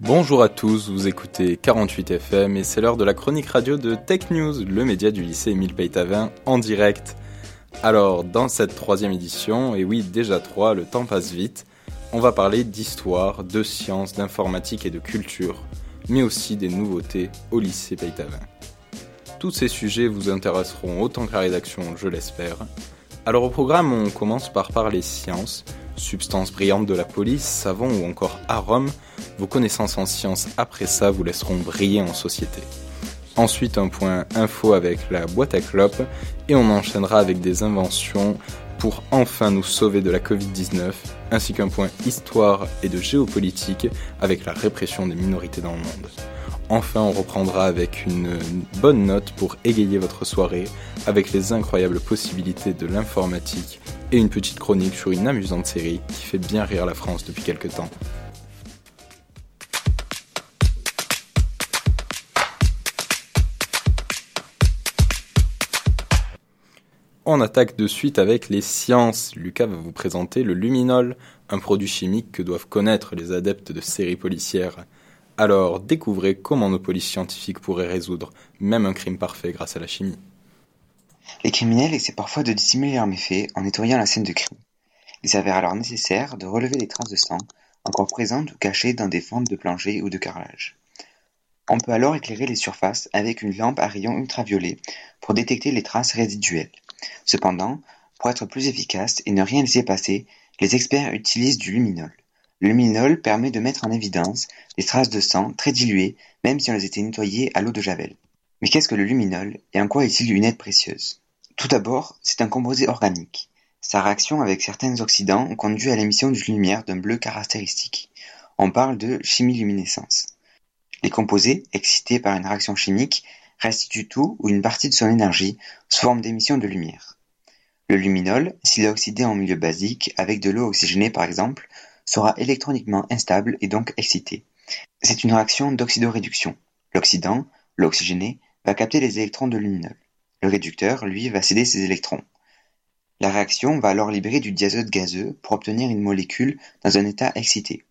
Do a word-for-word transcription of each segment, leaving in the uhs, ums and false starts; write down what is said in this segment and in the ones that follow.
Bonjour à tous, vous écoutez quarante-huit F M et c'est l'heure de la chronique radio de Tech News, le média du lycée Émile Peytavin en direct. Alors, dans cette troisième édition, et oui, déjà trois, le temps passe vite, on va parler d'histoire, de sciences, d'informatique et de culture, mais aussi des nouveautés au lycée Peytavin. Tous ces sujets vous intéresseront autant que la rédaction, je l'espère. Alors au programme, on commence par parler sciences, substances brillantes de la police, savon ou encore arômes. Vos connaissances en sciences après ça vous laisseront briller en société. Ensuite, un point info avec la boîte à clopes et on enchaînera avec des inventions pour enfin nous sauver de la covid dix-neuf, ainsi qu'un point histoire et de géopolitique avec la répression des minorités dans le monde. Enfin, on reprendra avec une bonne note pour égayer votre soirée avec les incroyables possibilités de l'informatique et une petite chronique sur une amusante série qui fait bien rire la France depuis quelques temps. On attaque de suite avec les sciences. Lucas va vous présenter le luminol, un produit chimique que doivent connaître les adeptes de séries policières. Alors, découvrez comment nos polices scientifiques pourraient résoudre même un crime parfait grâce à la chimie. Les criminels essaient parfois de dissimuler leurs méfaits en nettoyant la scène de crime. Il s'avère alors nécessaire de relever les traces de sang, encore présentes ou cachées dans des fentes de plancher ou de carrelage. On peut alors éclairer les surfaces avec une lampe à rayons ultraviolets pour détecter les traces résiduelles. Cependant, pour être plus efficace et ne rien laisser passer, les experts utilisent du luminol. Le luminol permet de mettre en évidence les traces de sang très diluées, même si on les était nettoyées à l'eau de javel. Mais qu'est-ce que le luminol et en quoi est-il une aide précieuse ? Tout d'abord, c'est un composé organique. Sa réaction avec certains oxydants conduit à l'émission d'une lumière d'un bleu caractéristique. On parle de chimiluminescence. Les composés, excités par une réaction chimique, restituent tout ou une partie de son énergie sous forme d'émission de lumière. Le luminol, s'il est oxydé en milieu basique, avec de l'eau oxygénée par exemple, sera électroniquement instable et donc excité. C'est une réaction d'oxydoréduction. L'oxydant, l'eau oxygénée, va capter les électrons de luminol. Le réducteur, lui, va céder ses électrons. La réaction va alors libérer du diazote gazeux pour obtenir une molécule dans un état excité.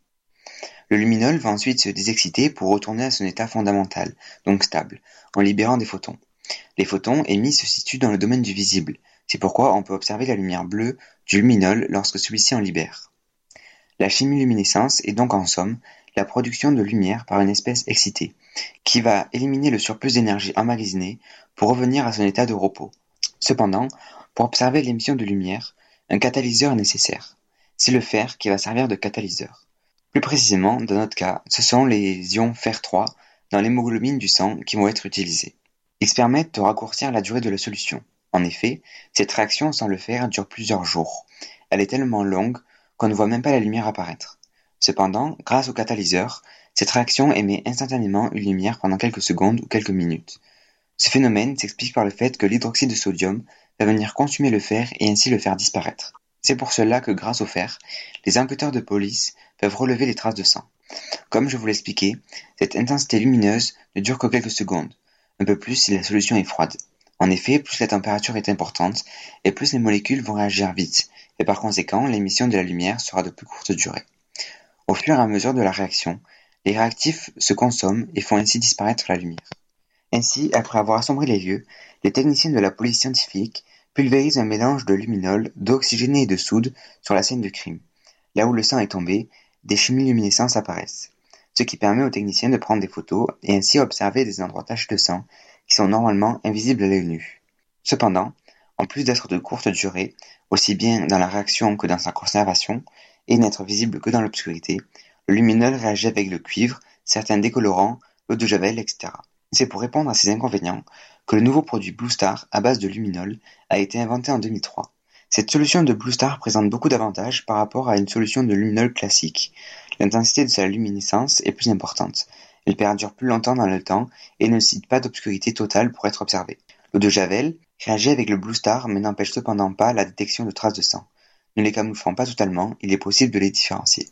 Le luminol va ensuite se désexciter pour retourner à son état fondamental, donc stable, en libérant des photons. Les photons émis se situent dans le domaine du visible. C'est pourquoi on peut observer la lumière bleue du luminol lorsque celui-ci en libère. La chimiluminescence est donc en somme la production de lumière par une espèce excitée, qui va éliminer le surplus d'énergie emmagasinée pour revenir à son état de repos. Cependant, pour observer l'émission de lumière, un catalyseur est nécessaire. C'est le fer qui va servir de catalyseur. Plus précisément, dans notre cas, ce sont les ions fer trois dans l'hémoglobine du sang qui vont être utilisés. Ils permettent de raccourcir la durée de la solution. En effet, cette réaction sans le fer dure plusieurs jours. Elle est tellement longue qu'on ne voit même pas la lumière apparaître. Cependant, grâce au catalyseur, cette réaction émet instantanément une lumière pendant quelques secondes ou quelques minutes. Ce phénomène s'explique par le fait que l'hydroxyde de sodium va venir consumer le fer et ainsi le faire disparaître. C'est pour cela que grâce au fer, les enquêteurs de police peuvent relever les traces de sang. Comme je vous l'expliquais, cette intensité lumineuse ne dure que quelques secondes, un peu plus si la solution est froide. En effet, plus la température est importante et plus les molécules vont réagir vite, et par conséquent, l'émission de la lumière sera de plus courte durée. Au fur et à mesure de la réaction, les réactifs se consomment et font ainsi disparaître la lumière. Ainsi, après avoir assombri les lieux, les techniciens de la police scientifique pulvérisent un mélange de luminol, d'eau oxygénée et de soude sur la scène de crime. Là où le sang est tombé, des chimiluminescences apparaissent, ce qui permet aux techniciens de prendre des photos et ainsi observer des endroits tachés de sang qui sont normalement invisibles à l'œil nu. Cependant, en plus d'être de courte durée, aussi bien dans la réaction que dans sa conservation, et n'être visible que dans l'obscurité, le luminol réagit avec le cuivre, certains décolorants, l'eau de javel, et cetera. C'est pour répondre à ces inconvénients que le nouveau produit Blue Star à base de luminol a été inventé en deux mille trois. Cette solution de Blue Star présente beaucoup d'avantages par rapport à une solution de luminol classique. L'intensité de sa luminescence est plus importante. Elle perdure plus longtemps dans le temps et ne nécessite pas d'obscurité totale pour être observée. L'eau de javel réagit avec le Blue Star mais n'empêche cependant pas la détection de traces de sang. Ne les camouflant pas totalement, il est possible de les différencier.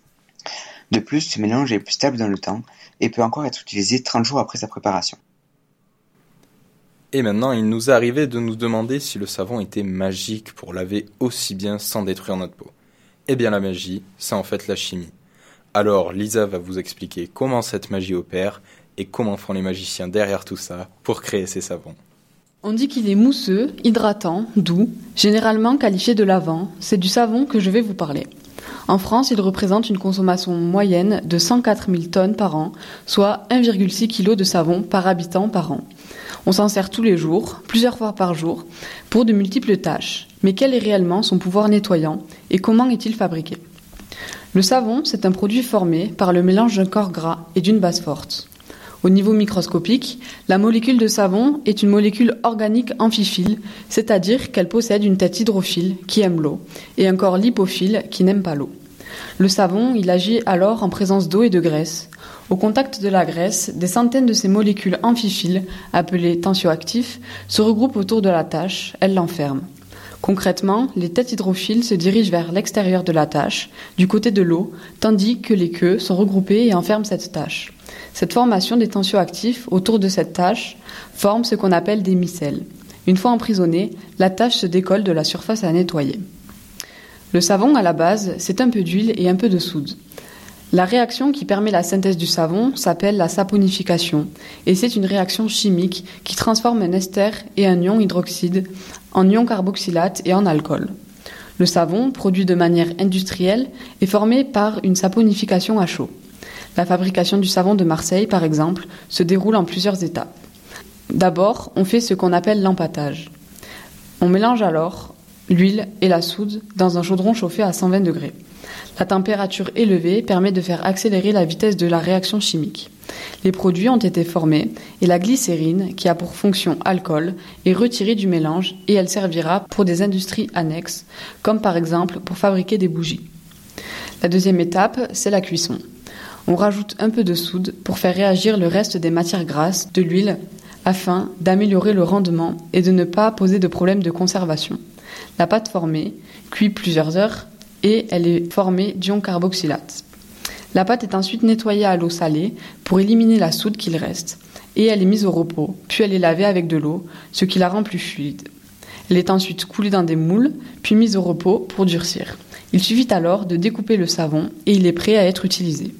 De plus, ce mélange est plus stable dans le temps et peut encore être utilisé trente jours après sa préparation. Et maintenant, il nous est arrivé de nous demander si le savon était magique pour laver aussi bien sans détruire notre peau. Eh bien la magie, c'est en fait la chimie. Alors Lisa va vous expliquer comment cette magie opère et comment font les magiciens derrière tout ça pour créer ces savons. On dit qu'il est mousseux, hydratant, doux, généralement qualifié de lavant. C'est du savon que je vais vous parler. En France, il représente une consommation moyenne de cent quatre mille tonnes par an, soit un virgule six kilos de savon par habitant par an. On s'en sert tous les jours, plusieurs fois par jour, pour de multiples tâches. Mais quel est réellement son pouvoir nettoyant et comment est-il fabriqué ? Le savon, c'est un produit formé par le mélange d'un corps gras et d'une base forte. Au niveau microscopique, la molécule de savon est une molécule organique amphiphile, c'est-à-dire qu'elle possède une tête hydrophile qui aime l'eau et un corps lipophile qui n'aime pas l'eau. Le savon, il agit alors en présence d'eau et de graisse. Au contact de la graisse, des centaines de ces molécules amphiphiles, appelées tensioactifs, se regroupent autour de la tache, elles l'enferment. Concrètement, les têtes hydrophiles se dirigent vers l'extérieur de la tache, du côté de l'eau, tandis que les queues sont regroupées et enferment cette tache. Cette formation des tensioactifs autour de cette tache forme ce qu'on appelle des micelles. Une fois emprisonnée, la tache se décolle de la surface à nettoyer. Le savon, à la base, c'est un peu d'huile et un peu de soude. La réaction qui permet la synthèse du savon s'appelle la saponification, et c'est une réaction chimique qui transforme un ester et un ion hydroxyde en ion carboxylate et en alcool. Le savon, produit de manière industrielle, est formé par une saponification à chaud. La fabrication du savon de Marseille, par exemple, se déroule en plusieurs étapes. D'abord, on fait ce qu'on appelle l'empâtage. On mélange alors l'huile et la soude dans un chaudron chauffé à cent vingt degrés. La température élevée permet de faire accélérer la vitesse de la réaction chimique. Les produits ont été formés et la glycérine, qui a pour fonction alcool, est retirée du mélange et elle servira pour des industries annexes, comme par exemple pour fabriquer des bougies. La deuxième étape, c'est la cuisson. On rajoute un peu de soude pour faire réagir le reste des matières grasses, de l'huile, afin d'améliorer le rendement et de ne pas poser de problème de conservation. La pâte formée cuit plusieurs heures et elle est formée d'ion carboxylate. La pâte est ensuite nettoyée à l'eau salée pour éliminer la soude qu'il reste et elle est mise au repos, puis elle est lavée avec de l'eau, ce qui la rend plus fluide. Elle est ensuite coulée dans des moules, puis mise au repos pour durcir. Il suffit alors de découper le savon et il est prêt à être utilisé.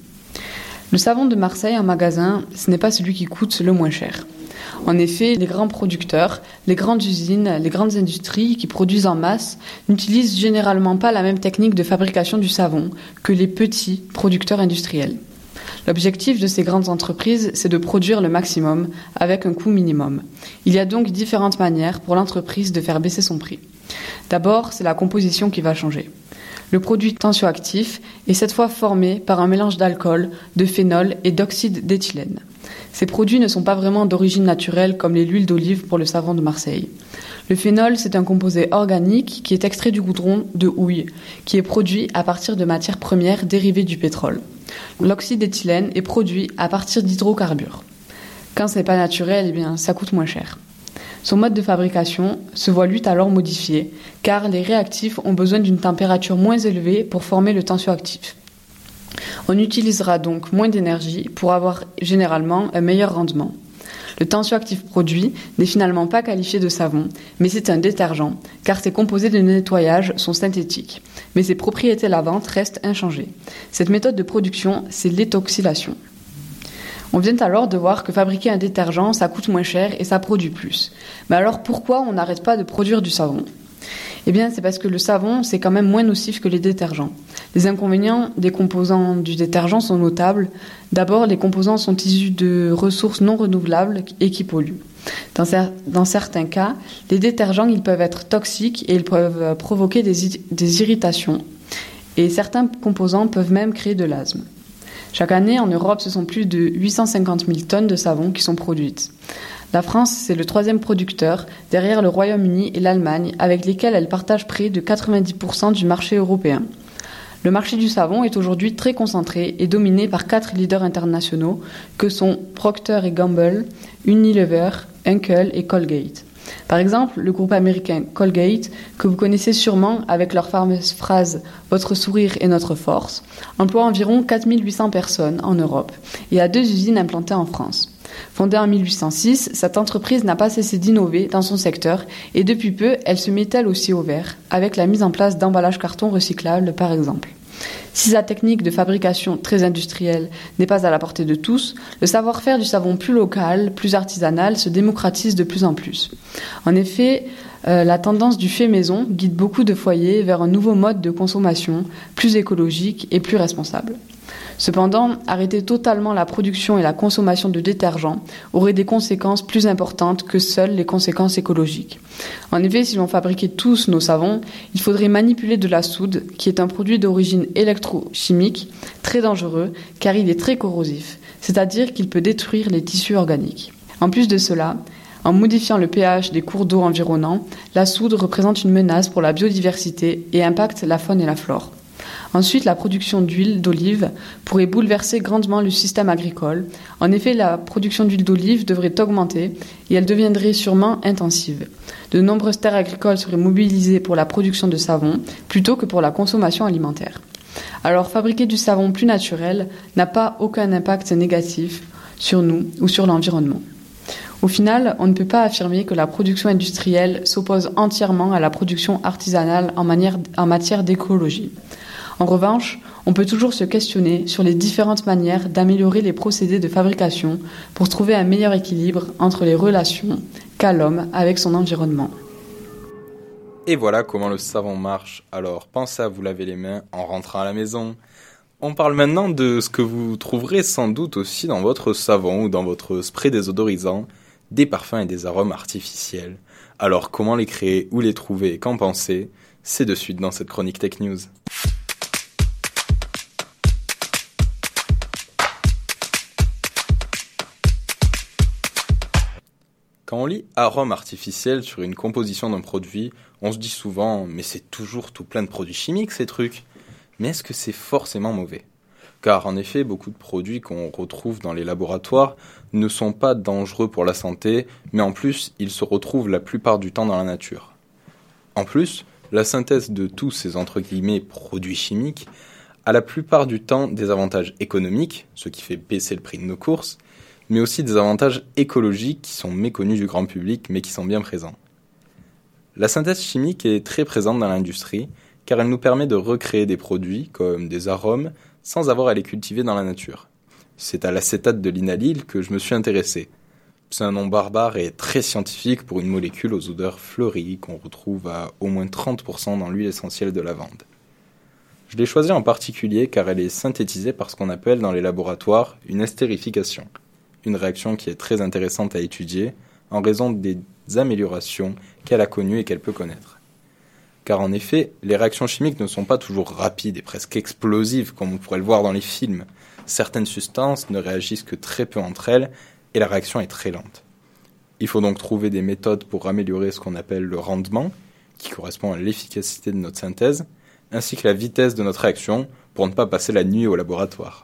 Le savon de Marseille en magasin, ce n'est pas celui qui coûte le moins cher. En effet, les grands producteurs, les grandes usines, les grandes industries qui produisent en masse n'utilisent généralement pas la même technique de fabrication du savon que les petits producteurs industriels. L'objectif de ces grandes entreprises, c'est de produire le maximum avec un coût minimum. Il y a donc différentes manières pour l'entreprise de faire baisser son prix. D'abord, c'est la composition qui va changer. Le produit tensioactif est cette fois formé par un mélange d'alcool, de phénol et d'oxyde d'éthylène. Ces produits ne sont pas vraiment d'origine naturelle comme l'huile d'olive pour le savon de Marseille. Le phénol, c'est un composé organique qui est extrait du goudron de houille, qui est produit à partir de matières premières dérivées du pétrole. L'oxyde d'éthylène est produit à partir d'hydrocarbures. Quand ce n'est pas naturel, eh bien, ça coûte moins cher. Son mode de fabrication se voit lui alors modifié, car les réactifs ont besoin d'une température moins élevée pour former le tensioactif. On utilisera donc moins d'énergie pour avoir généralement un meilleur rendement. Le tensioactif produit n'est finalement pas qualifié de savon, mais c'est un détergent, car ses composés de nettoyage sont synthétiques. Mais ses propriétés lavantes restent inchangées. Cette méthode de production, c'est l'étoxylation. On vient alors de voir que fabriquer un détergent, ça coûte moins cher et ça produit plus. Mais alors pourquoi on n'arrête pas de produire du savon ? Eh bien, c'est parce que le savon, c'est quand même moins nocif que les détergents. Les inconvénients des composants du détergent sont notables. D'abord, les composants sont issus de ressources non renouvelables et qui polluent. Dans, cer- dans certains cas, les détergents, ils peuvent être toxiques et ils peuvent provoquer des, i- des irritations. Et certains composants peuvent même créer de l'asthme. Chaque année, en Europe, ce sont plus de huit cent cinquante mille tonnes de savon qui sont produites. La France, c'est le troisième producteur, derrière le Royaume-Uni et l'Allemagne, avec lesquels elle partage près de quatre-vingt-dix pour cent du marché européen. Le marché du savon est aujourd'hui très concentré et dominé par quatre leaders internationaux que sont Procter et Gamble, Unilever, Henkel et Colgate. Par exemple, le groupe américain Colgate, que vous connaissez sûrement avec leur fameuse phrase « Votre sourire est notre force », emploie environ quatre mille huit cents personnes en Europe et a deux usines implantées en France. Fondée en mille huit cent six, cette entreprise n'a pas cessé d'innover dans son secteur et depuis peu, elle se met elle aussi au vert, avec la mise en place d'emballages carton recyclables par exemple. Si sa technique de fabrication très industrielle n'est pas à la portée de tous, le savoir-faire du savon plus local, plus artisanal se démocratise de plus en plus. En effet, euh, la tendance du fait maison guide beaucoup de foyers vers un nouveau mode de consommation plus écologique et plus responsable. Cependant, arrêter totalement la production et la consommation de détergents aurait des conséquences plus importantes que seules les conséquences écologiques. En effet, si l'on fabriquait tous nos savons, il faudrait manipuler de la soude, qui est un produit d'origine électrochimique très dangereux car il est très corrosif, c'est-à-dire qu'il peut détruire les tissus organiques. En plus de cela, en modifiant le pH des cours d'eau environnants, la soude représente une menace pour la biodiversité et impacte la faune et la flore. Ensuite, la production d'huile d'olive pourrait bouleverser grandement le système agricole. En effet, la production d'huile d'olive devrait augmenter et elle deviendrait sûrement intensive. De nombreuses terres agricoles seraient mobilisées pour la production de savon plutôt que pour la consommation alimentaire. Alors, fabriquer du savon plus naturel n'a pas aucun impact négatif sur nous ou sur l'environnement. Au final, on ne peut pas affirmer que la production industrielle s'oppose entièrement à la production artisanale en, manière, en matière d'écologie. En revanche, on peut toujours se questionner sur les différentes manières d'améliorer les procédés de fabrication pour trouver un meilleur équilibre entre les relations qu'a l'homme avec son environnement. Et voilà comment le savon marche. Alors pensez à vous laver les mains en rentrant à la maison. On parle maintenant de ce que vous trouverez sans doute aussi dans votre savon ou dans votre spray désodorisant, des parfums et des arômes artificiels. Alors comment les créer, où les trouver et qu'en penser ? C'est de suite dans cette chronique Tech News. Quand on lit arôme artificiel sur une composition d'un produit, on se dit souvent « mais c'est toujours tout plein de produits chimiques ces trucs ». Mais est-ce que c'est forcément mauvais ? Car en effet, beaucoup de produits qu'on retrouve dans les laboratoires ne sont pas dangereux pour la santé, mais en plus, ils se retrouvent la plupart du temps dans la nature. En plus, la synthèse de tous ces entre guillemets produits chimiques a la plupart du temps des avantages économiques, ce qui fait baisser le prix de nos courses, mais aussi des avantages écologiques qui sont méconnus du grand public, mais qui sont bien présents. La synthèse chimique est très présente dans l'industrie, car elle nous permet de recréer des produits, comme des arômes, sans avoir à les cultiver dans la nature. C'est à l'acétate de linalyle que je me suis intéressé. C'est un nom barbare et très scientifique pour une molécule aux odeurs fleuries qu'on retrouve à au moins trente pour cent dans l'huile essentielle de lavande. Je l'ai choisie en particulier car elle est synthétisée par ce qu'on appelle dans les laboratoires une estérification. Une réaction qui est très intéressante à étudier en raison des améliorations qu'elle a connues et qu'elle peut connaître. Car en effet, les réactions chimiques ne sont pas toujours rapides et presque explosives comme on pourrait le voir dans les films. Certaines substances ne réagissent que très peu entre elles et la réaction est très lente. Il faut donc trouver des méthodes pour améliorer ce qu'on appelle le rendement, qui correspond à l'efficacité de notre synthèse, ainsi que la vitesse de notre réaction pour ne pas passer la nuit au laboratoire.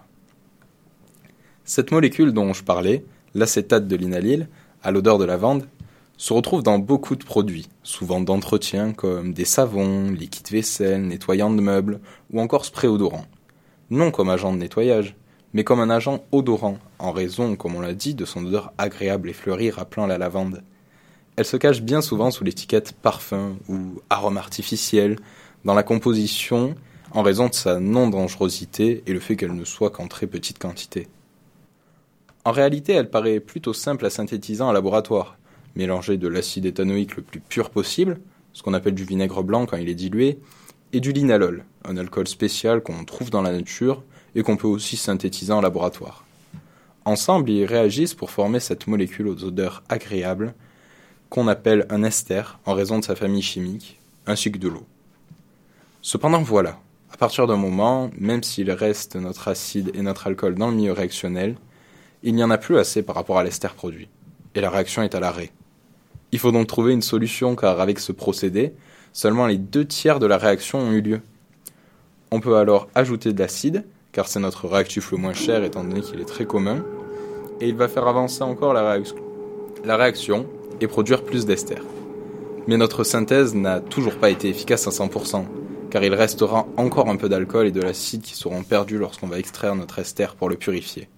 Cette molécule dont je parlais, l'acétate de linalyle, à l'odeur de lavande, se retrouve dans beaucoup de produits, souvent d'entretien comme des savons, liquides vaisselle, nettoyants de meubles ou encore spray odorant. Non comme agent de nettoyage, mais comme un agent odorant, en raison, comme on l'a dit, de son odeur agréable et fleurie rappelant la lavande. Elle se cache bien souvent sous l'étiquette parfum ou arôme artificiel, dans la composition, en raison de sa non-dangerosité et le fait qu'elle ne soit qu'en très petite quantité. En réalité, elle paraît plutôt simple à synthétiser en laboratoire. Mélanger de l'acide éthanoïque le plus pur possible, ce qu'on appelle du vinaigre blanc quand il est dilué, et du linalol, un alcool spécial qu'on trouve dans la nature et qu'on peut aussi synthétiser en laboratoire. Ensemble, ils réagissent pour former cette molécule aux odeurs agréables qu'on appelle un ester en raison de sa famille chimique, ainsi que de l'eau. Cependant voilà, à partir d'un moment, même s'il reste notre acide et notre alcool dans le milieu réactionnel, il n'y en a plus assez par rapport à l'ester produit, et la réaction est à l'arrêt. Il faut donc trouver une solution car avec ce procédé, seulement les deux tiers de la réaction ont eu lieu. On peut alors ajouter de l'acide, car c'est notre réactif le moins cher étant donné qu'il est très commun, et il va faire avancer encore la, réac- la réaction et produire plus d'ester. Mais notre synthèse n'a toujours pas été efficace à cent pour cent, car il restera encore un peu d'alcool et de l'acide qui seront perdus lorsqu'on va extraire notre ester pour le purifier.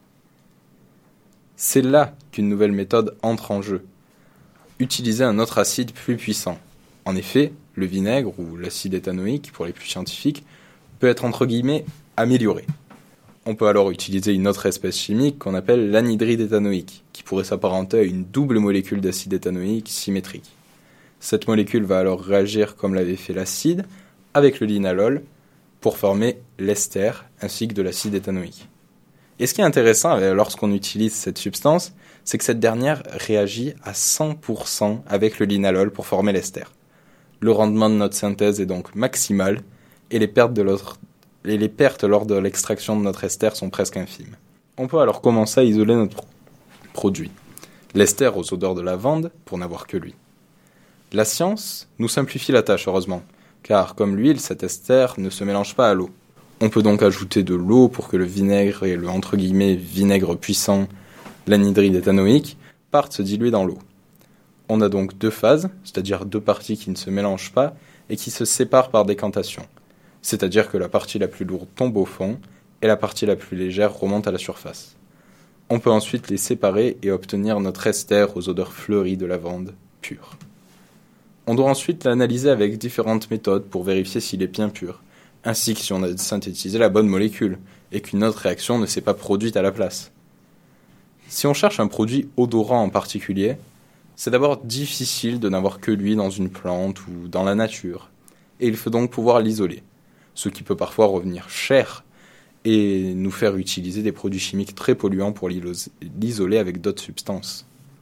C'est là qu'une nouvelle méthode entre en jeu. Utiliser un autre acide plus puissant. En effet, le vinaigre ou l'acide éthanoïque, pour les plus scientifiques, peut être entre guillemets amélioré. On peut alors utiliser une autre espèce chimique qu'on appelle l'anhydride éthanoïque, qui pourrait s'apparenter à une double molécule d'acide éthanoïque symétrique. Cette molécule va alors réagir comme l'avait fait l'acide avec le linalol pour former l'ester ainsi que de l'acide éthanoïque. Et ce qui est intéressant lorsqu'on utilise cette substance, c'est que cette dernière réagit à cent pour cent avec le linalol pour former l'ester. Le rendement de notre synthèse est donc maximal et les pertes, de l'autre, et les pertes lors de l'extraction de notre ester sont presque infimes. On peut alors commencer à isoler notre produit. L'ester aux odeurs de lavande pour n'avoir que lui. La science nous simplifie la tâche heureusement, car comme l'huile, cet ester ne se mélange pas à l'eau. On peut donc ajouter de l'eau pour que le vinaigre et le entre guillemets vinaigre puissant, l'anhydride éthanoïque, partent se diluer dans l'eau. On a donc deux phases, c'est-à-dire deux parties qui ne se mélangent pas et qui se séparent par décantation. C'est-à-dire que la partie la plus lourde tombe au fond et la partie la plus légère remonte à la surface. On peut ensuite les séparer et obtenir notre ester aux odeurs fleuries de lavande pure. On doit ensuite l'analyser avec différentes méthodes pour vérifier s'il est bien pur, ainsi que si on a synthétisé la bonne molécule et qu'une autre réaction ne s'est pas produite à la place. Si on cherche un produit odorant en particulier, c'est d'abord difficile de n'avoir que lui dans une plante ou dans la nature, et il faut donc pouvoir l'isoler, ce qui peut parfois revenir cher et nous faire utiliser des produits chimiques très polluants pour l'isoler avec d'autres substances.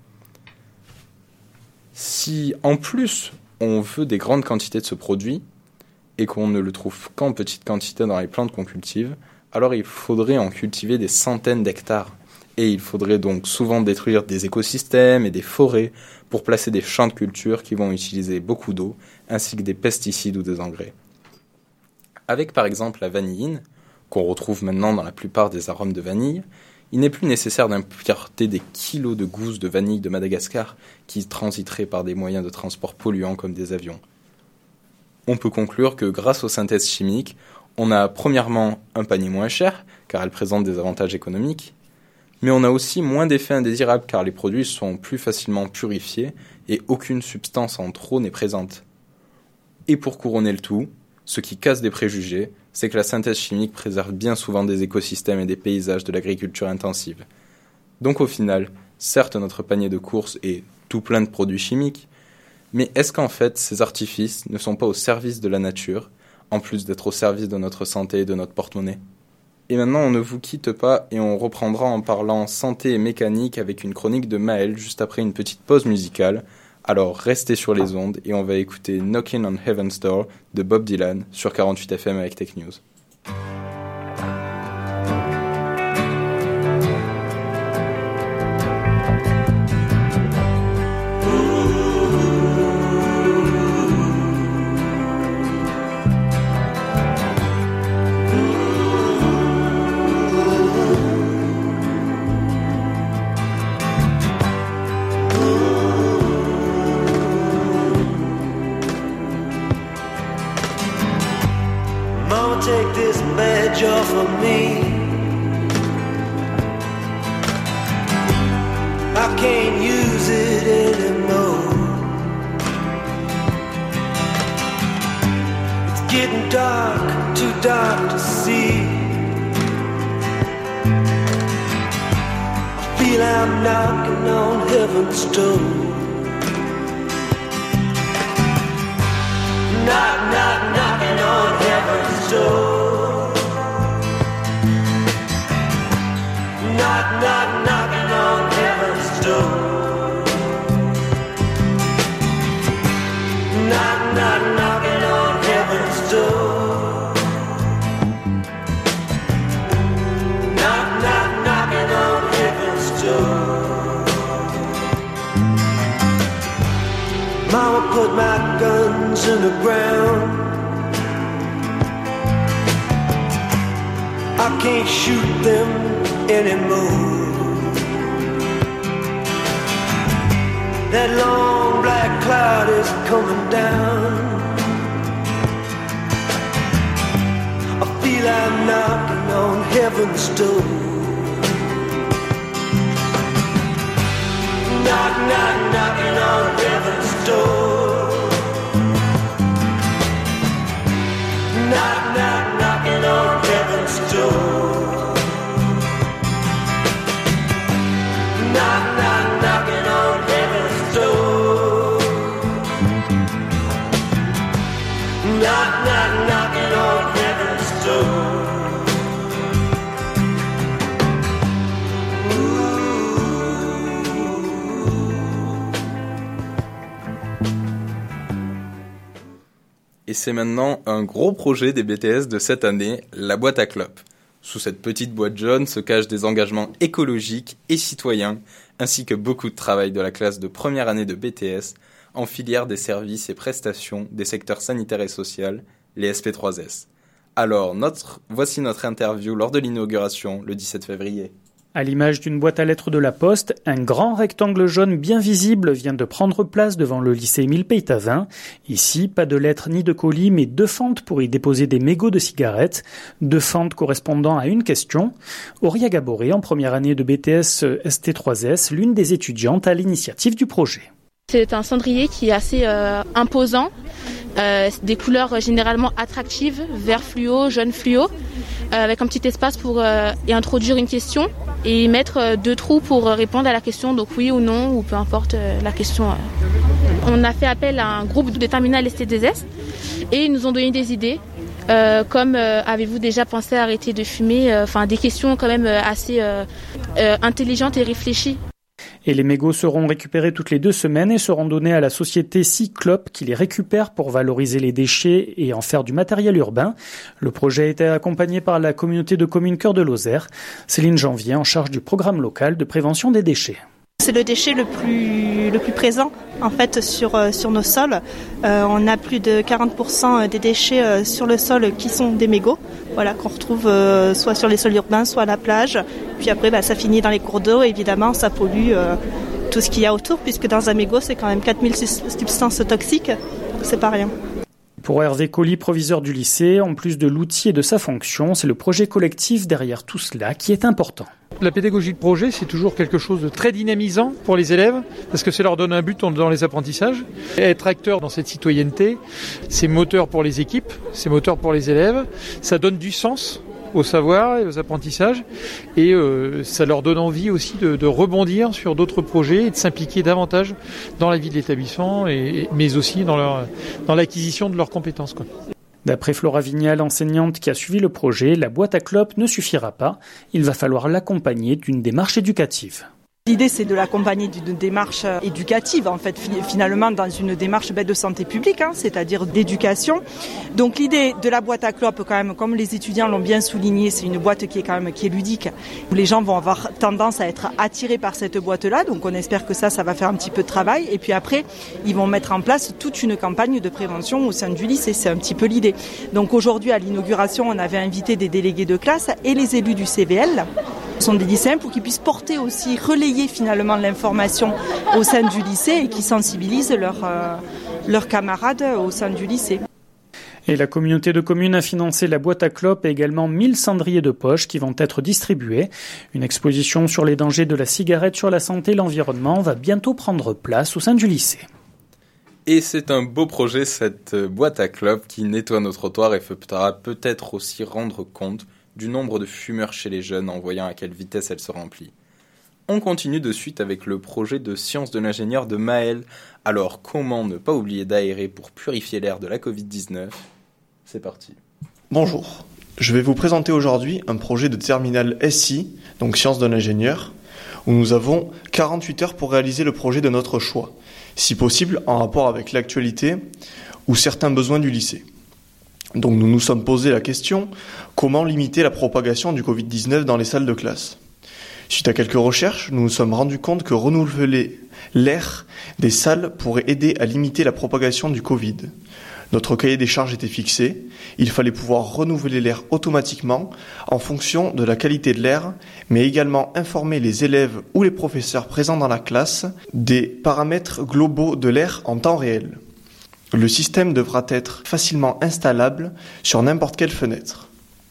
Si en plus on veut des grandes quantités de ce produit et qu'on ne le trouve qu'en petite quantité dans les plantes qu'on cultive, alors il faudrait en cultiver des centaines d'hectares. Et il faudrait donc souvent détruire des écosystèmes et des forêts pour placer des champs de culture qui vont utiliser beaucoup d'eau, ainsi que des pesticides ou des engrais. Avec par exemple la vanilline, qu'on retrouve maintenant dans la plupart des arômes de vanille, il n'est plus nécessaire d'importer des kilos de gousses de vanille de Madagascar qui transiteraient par des moyens de transport polluants comme des avions. On peut conclure que grâce aux synthèses chimiques, on a premièrement un panier moins cher, car elles présentent des avantages économiques, mais on a aussi moins d'effets indésirables car les produits sont plus facilement purifiés et aucune substance en trop n'est présente. Et pour couronner le tout, ce qui casse des préjugés, c'est que la synthèse chimique préserve bien souvent des écosystèmes et des paysages de l'agriculture intensive. Donc au final, certes notre panier de courses est tout plein de produits chimiques, mais est-ce qu'en fait ces artifices ne sont pas au service de la nature, en plus d'être au service de notre santé et de notre porte-monnaie ? Et maintenant, on ne vous quitte pas et on reprendra en parlant santé et mécanique avec une chronique de Maël juste après une petite pause musicale. Alors restez sur les ondes et on va écouter Knockin' on Heaven's Door de Bob Dylan sur quarante-huit F M avec Tech News. Take this badge off of me. I can't use it anymore. It's getting dark, too dark to see. I feel I'm knocking on heaven's door. Knock, knock, knocking on heaven's door. Knock, knock, knocking on heaven's door. Knock, knock, knocking on heaven's door. Knock, knock, knocking on heaven's door. Mama put my guns in the ground. I can't shoot them anymore. That long black cloud is coming down. I feel I'm knocking on heaven's door. Knock, knock, knocking on heaven's door. Knock, knock, knocking knock, knock, knocking on heaven's door. Et c'est maintenant un gros projet des B T S de cette année, la boîte à clopes. Sous cette petite boîte jaune se cachent des engagements écologiques et citoyens, ainsi que beaucoup de travail de la classe de première année de B T S en filière des services et prestations des secteurs sanitaires et social, les S P trois S. Alors, notre, voici notre interview lors de l'inauguration, le dix-sept février. À l'image d'une boîte à lettres de la Poste, un grand rectangle jaune bien visible vient de prendre place devant le lycée Émile Peytavin. Ici, pas de lettres ni de colis, mais deux fentes pour y déposer des mégots de cigarettes. Deux fentes correspondant à une question. Auria Gaboré, en première année de B T S S T trois S, l'une des étudiantes à l'initiative du projet. C'est un cendrier qui est assez euh, imposant, euh, des couleurs généralement attractives, vert fluo, jaune fluo, euh, avec un petit espace pour euh, y introduire une question et y mettre euh, deux trous pour répondre à la question, donc oui ou non, ou peu importe euh, la question. On a fait appel à un groupe de terminale S T deux S et ils nous ont donné des idées. Euh, comme euh, avez-vous déjà pensé à arrêter de fumer, enfin euh, des questions quand même euh, assez euh, euh, intelligentes et réfléchies. Et les mégots seront récupérés toutes les deux semaines et seront donnés à la société Cyclope qui les récupère pour valoriser les déchets et en faire du matériel urbain. Le projet a été accompagné par la communauté de communes Cœur de Lozère. Céline Janvier en charge du programme local de prévention des déchets. C'est le déchet le plus, le plus présent en fait sur, euh, sur nos sols. Euh, on a plus de quarante pour cent des déchets euh, sur le sol qui sont des mégots, voilà, qu'on retrouve euh, soit sur les sols urbains, soit à la plage. Puis après, bah, ça finit dans les cours d'eau. Évidemment, ça pollue euh, tout ce qu'il y a autour, puisque dans un mégot, c'est quand même quatre mille substances toxiques. C'est pas rien. Pour Hervé Colli, proviseur du lycée, en plus de l'outil et de sa fonction, c'est le projet collectif derrière tout cela qui est important. La pédagogie de projet, c'est toujours quelque chose de très dynamisant pour les élèves, parce que ça leur donne un but dans les apprentissages. Et être acteur dans cette citoyenneté, c'est moteur pour les équipes, c'est moteur pour les élèves, ça donne du sens au savoir et aux apprentissages, et euh, ça leur donne envie aussi de, de rebondir sur d'autres projets et de s'impliquer davantage dans la vie de l'établissement, et, mais aussi dans, leur, dans l'acquisition de leurs compétences, quoi. D'après Flora Vignal, enseignante qui a suivi le projet, la boîte à clopes ne suffira pas. Il va falloir l'accompagner d'une démarche éducative. L'idée, c'est de l'accompagner d'une démarche éducative, en fait, finalement, dans une démarche de santé publique, hein, c'est-à-dire d'éducation. Donc, l'idée de la boîte à clopes, quand même, comme les étudiants l'ont bien souligné, c'est une boîte qui est quand même qui est ludique, où les gens vont avoir tendance à être attirés par cette boîte-là. Donc, on espère que ça, ça va faire un petit peu de travail. Et puis après, ils vont mettre en place toute une campagne de prévention au sein du lycée. C'est un petit peu l'idée. Donc, aujourd'hui, à l'inauguration, on avait invité des délégués de classe et les élus du C V L. Ce sont des lycéens pour qu'ils puissent porter aussi, relayer finalement l'information au sein du lycée et qui sensibilisent leurs, euh, leurs camarades au sein du lycée. Et la communauté de communes a financé la boîte à clopes et également mille cendriers de poche qui vont être distribués. Une exposition sur les dangers de la cigarette sur la santé et l'environnement va bientôt prendre place au sein du lycée. Et c'est un beau projet, cette boîte à clopes qui nettoie nos trottoirs et fera peut-être aussi rendre compte du nombre de fumeurs chez les jeunes en voyant à quelle vitesse elle se remplit. On continue de suite avec le projet de sciences de l'ingénieur de Maël. Alors, comment ne pas oublier d'aérer pour purifier l'air de la covid dix-neuf ? C'est parti. Bonjour, je vais vous présenter aujourd'hui un projet de terminale S I, donc sciences de l'ingénieur, où nous avons quarante-huit heures pour réaliser le projet de notre choix, si possible en rapport avec l'actualité ou certains besoins du lycée. Donc nous nous sommes posé la question, comment limiter la propagation du covid dix-neuf dans les salles de classe ? Suite à quelques recherches, nous nous sommes rendus compte que renouveler l'air des salles pourrait aider à limiter la propagation du Covid. Notre cahier des charges était fixé, il fallait pouvoir renouveler l'air automatiquement en fonction de la qualité de l'air, mais également informer les élèves ou les professeurs présents dans la classe des paramètres globaux de l'air en temps réel. Le système devra être facilement installable sur n'importe quelle fenêtre.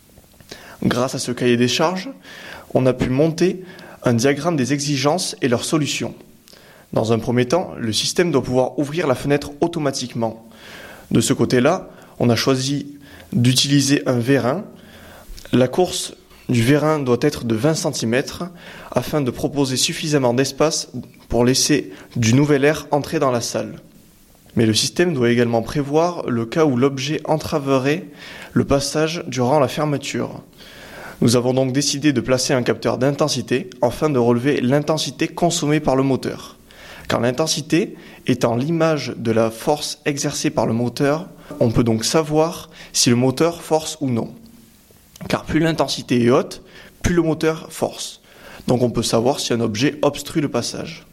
Grâce à ce cahier des charges, on a pu monter un diagramme des exigences et leurs solutions. Dans un premier temps, le système doit pouvoir ouvrir la fenêtre automatiquement. De ce côté-là, on a choisi d'utiliser un vérin. La course du vérin doit être de vingt centimètres afin de proposer suffisamment d'espace pour laisser du nouvel air entrer dans la salle. Mais le système doit également prévoir le cas où l'objet entraverait le passage durant la fermeture. Nous avons donc décidé de placer un capteur d'intensité afin de relever l'intensité consommée par le moteur. Car l'intensité étant l'image de la force exercée par le moteur, on peut donc savoir si le moteur force ou non. Car plus l'intensité est haute, plus le moteur force. Donc on peut savoir si un objet obstrue le passage.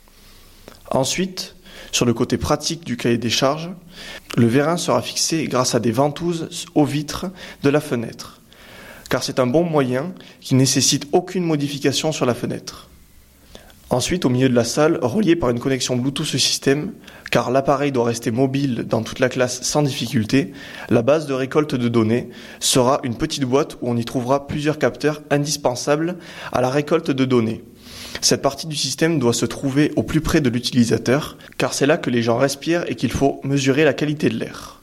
Ensuite, sur le côté pratique du cahier des charges, le vérin sera fixé grâce à des ventouses aux vitres de la fenêtre, car c'est un bon moyen qui ne nécessite aucune modification sur la fenêtre. Ensuite, au milieu de la salle, relié par une connexion Bluetooth au système, car l'appareil doit rester mobile dans toute la classe sans difficulté, la base de récolte de données sera une petite boîte où on y trouvera plusieurs capteurs indispensables à la récolte de données. Cette partie du système doit se trouver au plus près de l'utilisateur, car c'est là que les gens respirent et qu'il faut mesurer la qualité de l'air.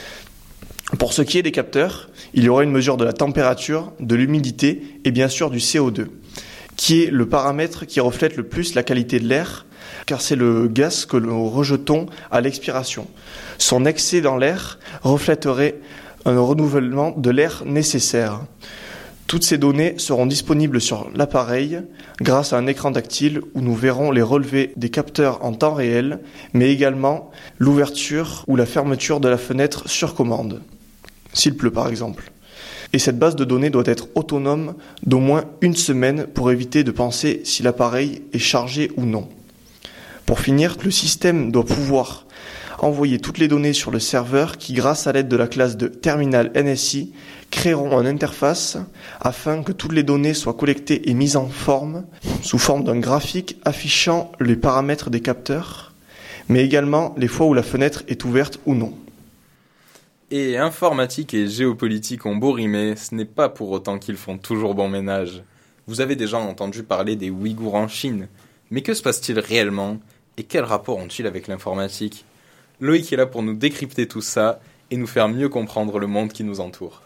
Pour ce qui est des capteurs, il y aura une mesure de la température, de l'humidité et bien sûr du C O deux, qui est le paramètre qui reflète le plus la qualité de l'air, car c'est le gaz que nous rejetons à l'expiration. Son excès dans l'air reflèterait un renouvellement de l'air nécessaire. Toutes ces données seront disponibles sur l'appareil grâce à un écran tactile où nous verrons les relevés des capteurs en temps réel, mais également l'ouverture ou la fermeture de la fenêtre sur commande, s'il pleut par exemple. Et cette base de données doit être autonome d'au moins une semaine pour éviter de penser si l'appareil est chargé ou non. Pour finir, le système doit pouvoir envoyer toutes les données sur le serveur qui, grâce à l'aide de la classe de terminal N S I, créeront une interface afin que toutes les données soient collectées et mises en forme, sous forme d'un graphique affichant les paramètres des capteurs, mais également les fois où la fenêtre est ouverte ou non. Et informatique et géopolitique ont beau rimer, ce n'est pas pour autant qu'ils font toujours bon ménage. Vous avez déjà entendu parler des Ouïghours en Chine, mais que se passe-t-il réellement et quel rapport ont-ils avec l'informatique ? Loïc est là pour nous décrypter tout ça et nous faire mieux comprendre le monde qui nous entoure.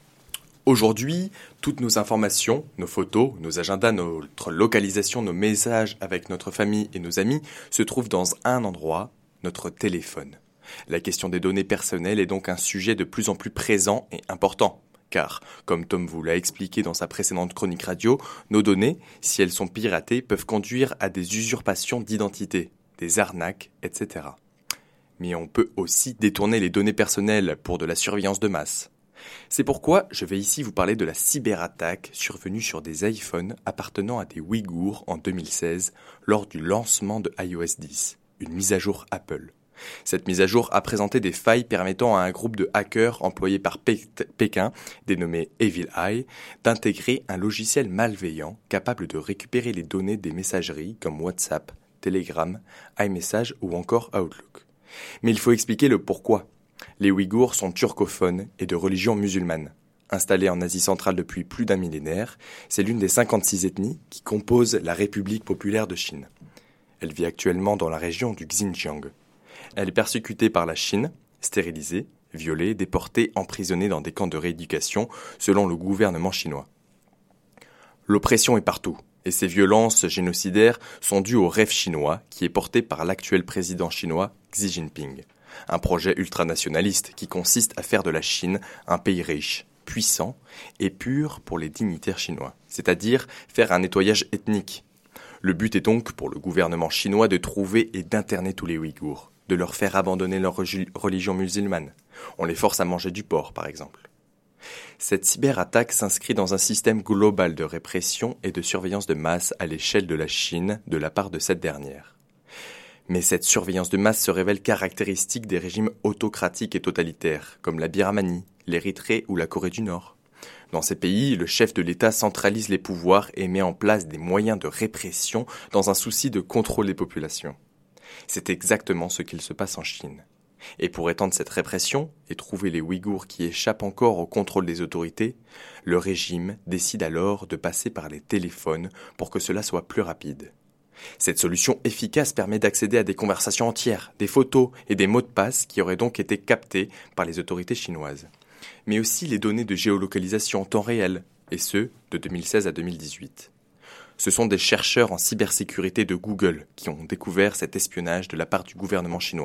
Aujourd'hui, toutes nos informations, nos photos, nos agendas, notre localisation, nos messages avec notre famille et nos amis se trouvent dans un endroit, notre téléphone. La question des données personnelles est donc un sujet de plus en plus présent et important. Car, comme Tom vous l'a expliqué dans sa précédente chronique radio, nos données, si elles sont piratées, peuvent conduire à des usurpations d'identité, des arnaques, et cetera. Mais on peut aussi détourner les données personnelles pour de la surveillance de masse. C'est pourquoi je vais ici vous parler de la cyberattaque survenue sur des iPhones appartenant à des Ouïghours en deux mille seize lors du lancement de i O S dix, une mise à jour Apple. Cette mise à jour a présenté des failles permettant à un groupe de hackers employé par Pékin, dénommé Evil Eye, d'intégrer un logiciel malveillant capable de récupérer les données des messageries comme WhatsApp, Telegram, iMessage ou encore Outlook. Mais il faut expliquer le pourquoi. Les Ouïghours sont turcophones et de religion musulmane. Installés en Asie centrale depuis plus d'un millénaire, c'est l'une des cinquante-six ethnies qui composent la République populaire de Chine. Elle vit actuellement dans la région du Xinjiang. Elle est persécutée par la Chine, stérilisée, violée, déportée, emprisonnée dans des camps de rééducation, selon le gouvernement chinois. L'oppression est partout, et ces violences génocidaires sont dues au rêve chinois qui est porté par l'actuel président chinois Xi Jinping. Un projet ultranationaliste qui consiste à faire de la Chine un pays riche, puissant et pur pour les dignitaires chinois, c'est-à-dire faire un nettoyage ethnique. Le but est donc pour le gouvernement chinois de trouver et d'interner tous les Ouïghours, de leur faire abandonner leur religion musulmane. On les force à manger du porc, par exemple. Cette cyberattaque s'inscrit dans un système global de répression et de surveillance de masse à l'échelle de la Chine de la part de cette dernière. Mais cette surveillance de masse se révèle caractéristique des régimes autocratiques et totalitaires, comme la Birmanie, l'Érythrée ou la Corée du Nord. Dans ces pays, le chef de l'État centralise les pouvoirs et met en place des moyens de répression dans un souci de contrôle des populations. C'est exactement ce qu'il se passe en Chine. Et pour étendre cette répression et trouver les Ouïghours qui échappent encore au contrôle des autorités, le régime décide alors de passer par les téléphones pour que cela soit plus rapide. Cette solution efficace permet d'accéder à des conversations entières, des photos et des mots de passe qui auraient donc été captés par les autorités chinoises. Mais aussi les données de géolocalisation en temps réel, et ce, de deux mille seize à deux mille dix-huit. Ce sont des chercheurs en cybersécurité de Google qui ont découvert cet espionnage de la part du gouvernement chinois.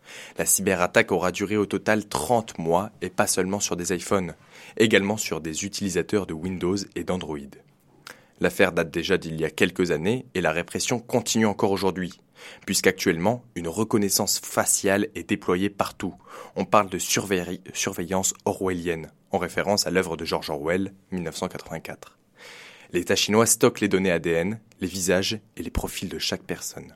La cyberattaque aura duré au total trente mois et pas seulement sur des iPhones, également sur des utilisateurs de Windows et d'Android. L'affaire date déjà d'il y a quelques années et la répression continue encore aujourd'hui, puisqu'actuellement, une reconnaissance faciale est déployée partout. On parle de surveille- surveillance orwellienne, en référence à l'œuvre de George Orwell, dix-neuf cent quatre-vingt-quatre. L'État chinois stocke les données A D N, les visages et les profils de chaque personne.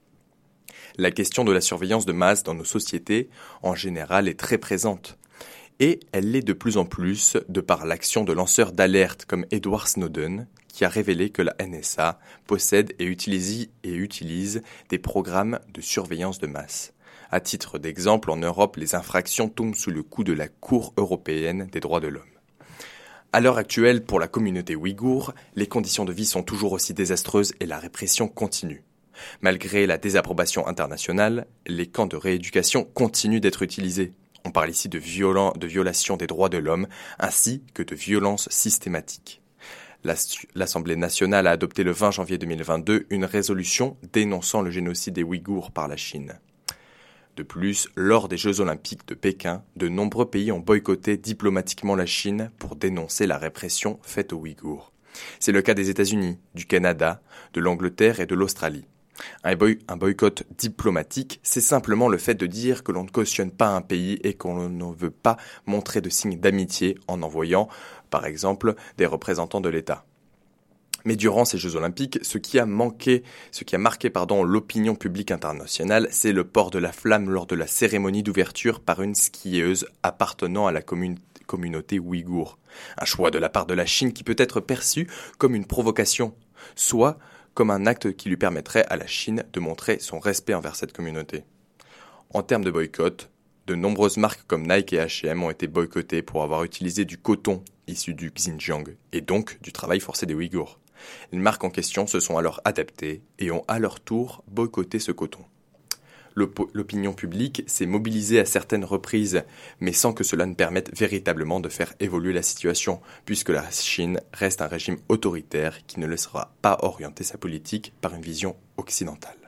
La question de la surveillance de masse dans nos sociétés, en général, est très présente. Et elle l'est de plus en plus de par l'action de lanceurs d'alerte comme Edward Snowden, qui a révélé que la N S A possède et utilise, et utilise des programmes de surveillance de masse. À titre d'exemple, en Europe, les infractions tombent sous le coup de la Cour européenne des droits de l'homme. À l'heure actuelle, pour la communauté ouïghour, les conditions de vie sont toujours aussi désastreuses et la répression continue. Malgré la désapprobation internationale, les camps de rééducation continuent d'être utilisés. On parle ici de, violent, de violation des droits de l'homme ainsi que de violences systématiques. L'Assemblée nationale a adopté le vingt janvier deux mille vingt-deux une résolution dénonçant le génocide des Ouïghours par la Chine. De plus, lors des Jeux olympiques de Pékin, de nombreux pays ont boycotté diplomatiquement la Chine pour dénoncer la répression faite aux Ouïghours. C'est le cas des États-Unis, du Canada, de l'Angleterre et de l'Australie. Un, boy- un boycott diplomatique, c'est simplement le fait de dire que l'on ne cautionne pas un pays et qu'on ne veut pas montrer de signes d'amitié en envoyant, par exemple, des représentants de l'État. Mais durant ces Jeux Olympiques, ce qui a manqué, ce qui a marqué pardon, l'opinion publique internationale, c'est le port de la flamme lors de la cérémonie d'ouverture par une skieuse appartenant à la commune, communauté ouïghour. Un choix de la part de la Chine qui peut être perçu comme une provocation, soit comme un acte qui lui permettrait à la Chine de montrer son respect envers cette communauté. En termes de boycott, de nombreuses marques comme Nike et H et M ont été boycottées pour avoir utilisé du coton issu du Xinjiang, et donc du travail forcé des Ouïghours. Les marques en question se sont alors adaptées et ont à leur tour boycotté ce coton. L'op- l'opinion publique s'est mobilisée à certaines reprises, mais sans que cela ne permette véritablement de faire évoluer la situation, puisque la Chine reste un régime autoritaire qui ne laissera pas orienter sa politique par une vision occidentale.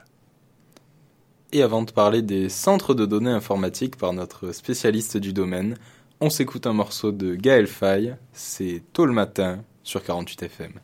Et avant de parler des centres de données informatiques par notre spécialiste du domaine, on s'écoute un morceau de Gaël Faye, c'est Tôt le matin sur quarante-huit F M.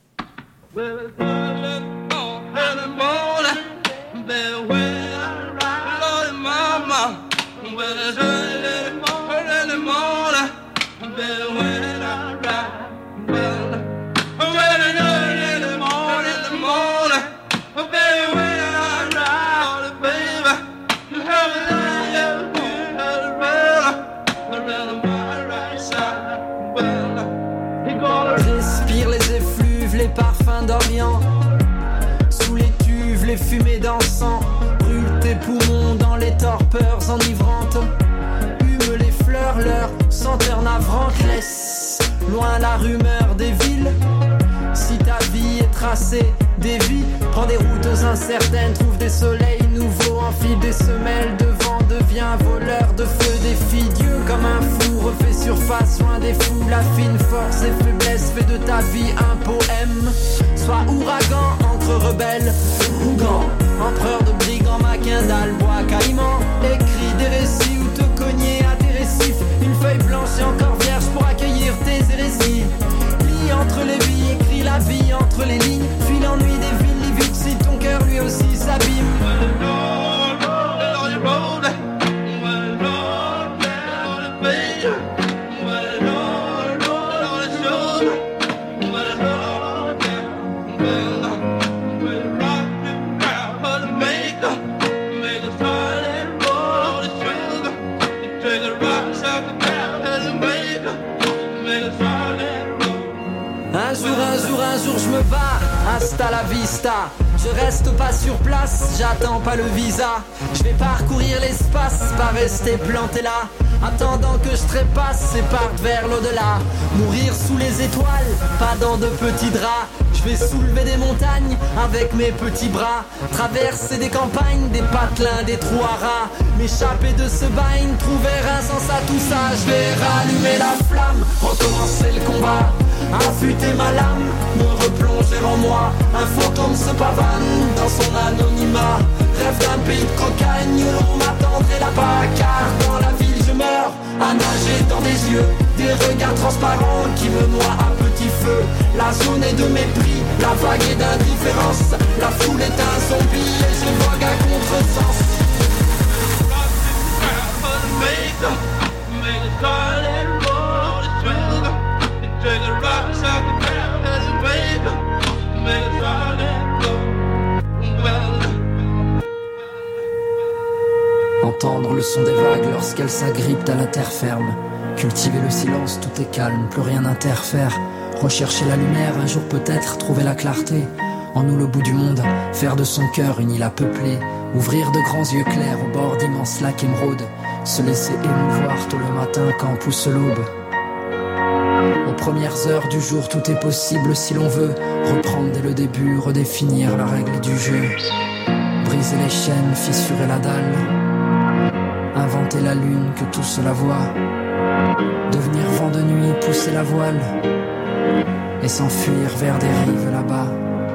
Respire les effluves, les parfums d'Orient. Sous les tuves, les fumées d'encens. Brûle tes poumons dans les torpeurs enivrantes. Hume les fleurs, leur senteur navrante. Laisse loin la rumeur des villes. Si ta vie est tracée, dévie. Prends des routes incertaines, trouve des soleils nouveaux. Enfile des semelles de vent, deviens voleur de feu. Défie Dieu comme un fou, refais surface, loin des fous. La fine force et faiblesse, fais de ta vie un poème. Sois ouragan entre rebelles ou gants. Empereur de brigands, maquindal, bois caïman. Écris des récits ou te cogner à tes récifs. Une feuille blanche et encore vierge pour accueillir tes hérésies. Lis entre les vies, écris la vie entre les lignes. Fuis l'ennui des villes, lis vite si ton cœur lui aussi s'abîme. Un jour, un jour, un jour je me bats, hasta la vista. Je reste pas sur place, j'attends pas le visa. Je vais parcourir l'espace, pas rester planté là. Attendant que je trépasse et parte vers l'au-delà. Mourir sous les étoiles, pas dans de petits draps. Je vais soulever des montagnes avec mes petits bras. Traverser des campagnes, des patelins, des trous à rats. M'échapper de ce bain, trouver un sens à tout ça. Je vais rallumer la flamme, recommencer le combat. Affûter ma lame, me replonger en moi. Un fantôme se pavane dans son anonymat. Rêve d'un pays de cocagne où l'on m'attendrait là-bas. Car dans la ville je meurs à nager dans des yeux, des regards transparents qui me noient à petit feu. La zone est de mépris, la vague est d'indifférence. La foule est un zombie et je vogue à contresens. Entendre le son des vagues lorsqu'elles s'agrippent à la terre ferme. Cultiver le silence, tout est calme, plus rien n'interfère. Rechercher la lumière, un jour peut-être trouver la clarté. En nous le bout du monde, faire de son cœur une île à peupler. Ouvrir de grands yeux clairs au bord d'immenses lacs émeraudes. Se laisser émouvoir tôt le matin quand pousse l'aube. Aux premières heures du jour, tout est possible si l'on veut. Reprendre dès le début, redéfinir la règle du jeu. Briser les chaînes, fissurer la dalle. Inventer la lune que tous la voient. Devenir vent de nuit, pousser la voile. Et s'enfuir vers des rives là-bas.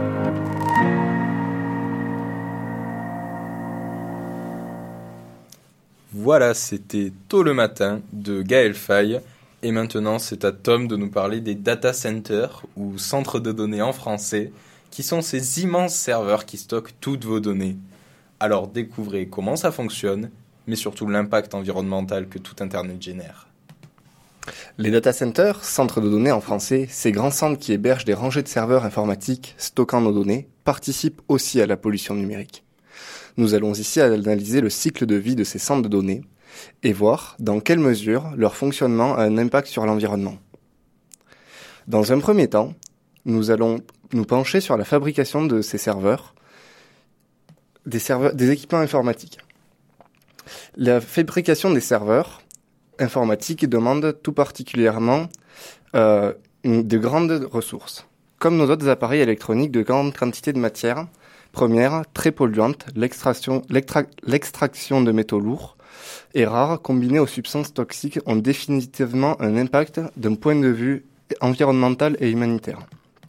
Voilà, c'était Tôt le matin de Gaël Faye. Et maintenant, c'est à Tom de nous parler des data centers, ou centres de données en français, qui sont ces immenses serveurs qui stockent toutes vos données. Alors découvrez comment ça fonctionne, mais surtout l'impact environnemental que tout Internet génère. Les data centers, centres de données en français, ces grands centres qui hébergent des rangées de serveurs informatiques stockant nos données, participent aussi à la pollution numérique. Nous allons ici analyser le cycle de vie de ces centres de données et voir dans quelle mesure leur fonctionnement a un impact sur l'environnement. Dans un premier temps, nous allons nous pencher sur la fabrication de ces serveurs, des serveurs, des équipements informatiques. La fabrication des serveurs informatiques demande tout particulièrement euh, une, de grandes ressources. Comme nos autres appareils électroniques, de grandes quantités de matières premières très polluantes, l'extraction, l'extra, l'extraction de métaux lourds et rares combinée aux substances toxiques ont définitivement un impact d'un point de vue environnemental et humanitaire.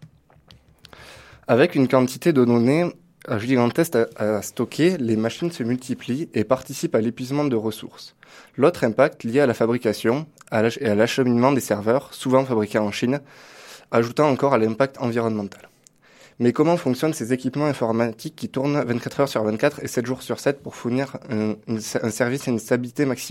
Avec une quantité de données gigantesque à, à stocker, les machines se multiplient et participent à l'épuisement de ressources. L'autre impact lié à la fabrication à et à l'acheminement des serveurs, souvent fabriqués en Chine, ajoutant encore à l'impact environnemental. Mais comment fonctionnent ces équipements informatiques qui tournent vingt-quatre heures sur vingt-quatre et sept jours sur sept pour fournir un, un service et une stabilité maximale ?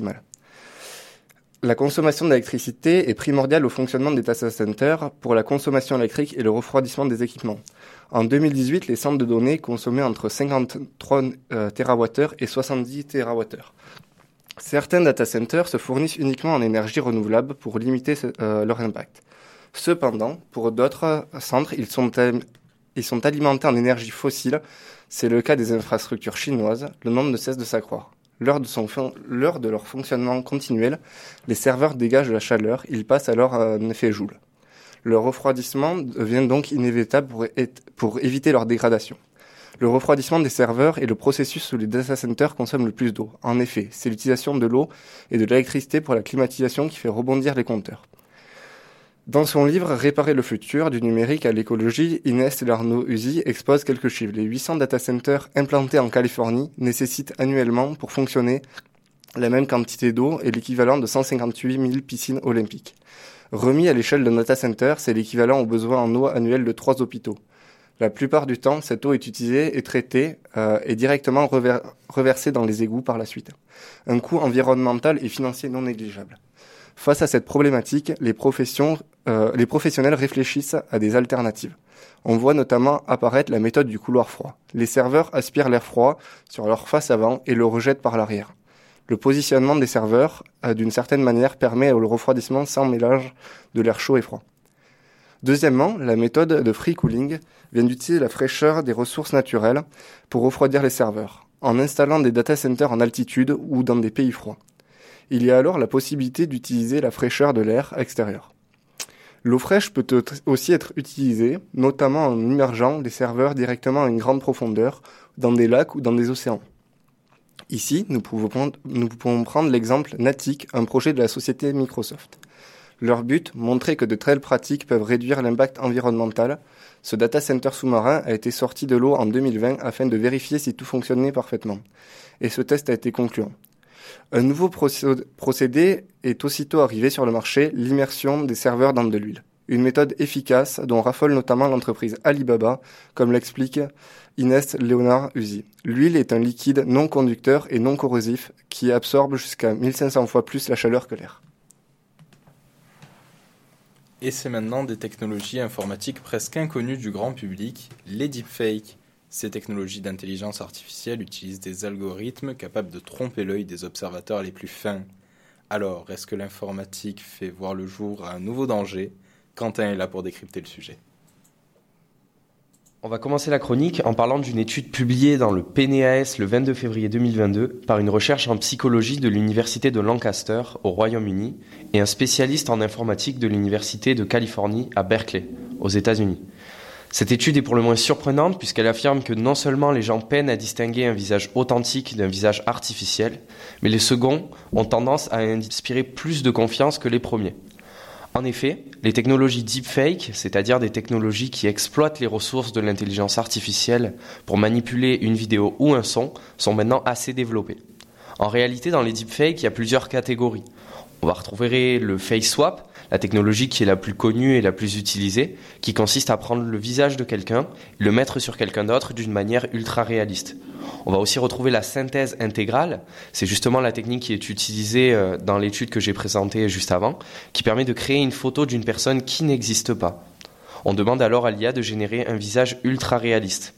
La consommation d'électricité est primordiale au fonctionnement des data centers pour la consommation électrique et le refroidissement des équipements. En deux mille dix-huit, les centres de données consommaient entre cinquante-trois euh, térawattheures et soixante-dix térawattheures. Certains data centers se fournissent uniquement en énergie renouvelable pour limiter euh, leur impact. Cependant, pour d'autres centres, ils sont, ils sont alimentés en énergie fossile. C'est le cas des infrastructures chinoises. Le nombre ne cesse de s'accroître. Lors de, son, lors de leur fonctionnement continuel, les serveurs dégagent de la chaleur, ils passent alors à un effet Joule. Le refroidissement devient donc inévitable pour, pour éviter leur dégradation. Le refroidissement des serveurs est le processus où les data centers consomment le plus d'eau. En effet, c'est l'utilisation de l'eau et de l'électricité pour la climatisation qui fait rebondir les compteurs. Dans son livre « Réparer le futur, du numérique à l'écologie », Inès Larnaud-Uzi expose quelques chiffres. Les huit cents data centers implantés en Californie nécessitent annuellement, pour fonctionner, la même quantité d'eau et l'équivalent de cent cinquante-huit mille piscines olympiques. Remis à l'échelle d'un data center, c'est l'équivalent aux besoins en eau annuels de trois hôpitaux. La plupart du temps, cette eau est utilisée et traitée euh, et directement rever- reversée dans les égouts par la suite. Un coût environnemental et financier non négligeable. Face à cette problématique, les, professions, euh, les professionnels réfléchissent à des alternatives. On voit notamment apparaître la méthode du couloir froid. Les serveurs aspirent l'air froid sur leur face avant et le rejettent par l'arrière. Le positionnement des serveurs, euh, d'une certaine manière, permet le refroidissement sans mélange de l'air chaud et froid. Deuxièmement, la méthode de free cooling vient d'utiliser la fraîcheur des ressources naturelles pour refroidir les serveurs, en installant des data centers en altitude ou dans des pays froids. Il y a alors la possibilité d'utiliser la fraîcheur de l'air extérieur. L'eau fraîche peut aussi être utilisée, notamment en immergeant les serveurs directement à une grande profondeur, dans des lacs ou dans des océans. Ici, nous pouvons prendre, nous pouvons prendre l'exemple Natic, un projet de la société Microsoft. Leur but, montrer que de telles pratiques peuvent réduire l'impact environnemental. Ce data center sous-marin a été sorti de l'eau en deux mille vingt afin de vérifier si tout fonctionnait parfaitement. Et ce test a été concluant. Un nouveau procédé est aussitôt arrivé sur le marché, l'immersion des serveurs dans de l'huile. Une méthode efficace dont raffole notamment l'entreprise Alibaba, comme l'explique Inès Léonard-Uzi. L'huile est un liquide non conducteur et non corrosif qui absorbe jusqu'à mille cinq cents fois plus la chaleur que l'air. Et c'est maintenant des technologies informatiques presque inconnues du grand public, les deepfakes. Ces technologies d'intelligence artificielle utilisent des algorithmes capables de tromper l'œil des observateurs les plus fins. Alors, est-ce que l'informatique fait voir le jour à un nouveau danger ? Quentin est là pour décrypter le sujet. On va commencer la chronique en parlant d'une étude publiée dans le P N A S le vingt-deux février deux mille vingt-deux par une recherche en psychologie de l'université de Lancaster au Royaume-Uni et un spécialiste en informatique de l'université de Californie à Berkeley, aux États-Unis. Cette étude est pour le moins surprenante puisqu'elle affirme que non seulement les gens peinent à distinguer un visage authentique d'un visage artificiel, mais les seconds ont tendance à inspirer plus de confiance que les premiers. En effet, les technologies deepfake, c'est-à-dire des technologies qui exploitent les ressources de l'intelligence artificielle pour manipuler une vidéo ou un son, sont maintenant assez développées. En réalité, dans les deepfakes, il y a plusieurs catégories. On va retrouver le face swap, la technologie qui est la plus connue et la plus utilisée, qui consiste à prendre le visage de quelqu'un et le mettre sur quelqu'un d'autre d'une manière ultra réaliste. On va aussi retrouver la synthèse intégrale, c'est justement la technique qui est utilisée dans l'étude que j'ai présentée juste avant, qui permet de créer une photo d'une personne qui n'existe pas. On demande alors à l'I A de générer un visage ultra réaliste.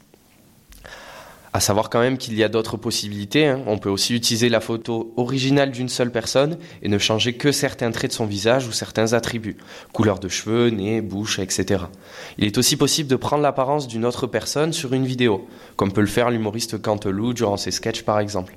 À savoir quand même qu'il y a d'autres possibilités. Hein. On peut aussi utiliser la photo originale d'une seule personne et ne changer que certains traits de son visage ou certains attributs, couleur de cheveux, nez, bouche, et cetera. Il est aussi possible de prendre l'apparence d'une autre personne sur une vidéo, comme peut le faire l'humoriste Canteloup durant ses sketchs par exemple.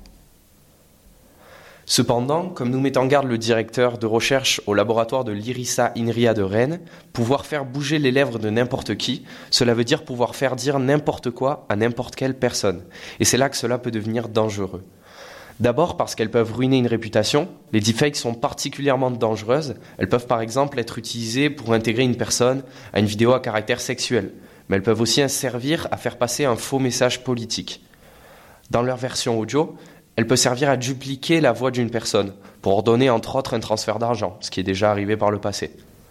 Cependant, comme nous met en garde le directeur de recherche au laboratoire de l'IRISA INRIA de Rennes, pouvoir faire bouger les lèvres de n'importe qui, cela veut dire pouvoir faire dire n'importe quoi à n'importe quelle personne. Et c'est là que cela peut devenir dangereux. D'abord parce qu'elles peuvent ruiner une réputation. Les deepfakes sont particulièrement dangereuses. Elles peuvent par exemple être utilisées pour intégrer une personne à une vidéo à caractère sexuel. Mais elles peuvent aussi servir à faire passer un faux message politique. Dans leur version audio, elle peut servir à dupliquer la voix d'une personne pour ordonner entre autres un transfert d'argent, ce qui est déjà arrivé par le passé.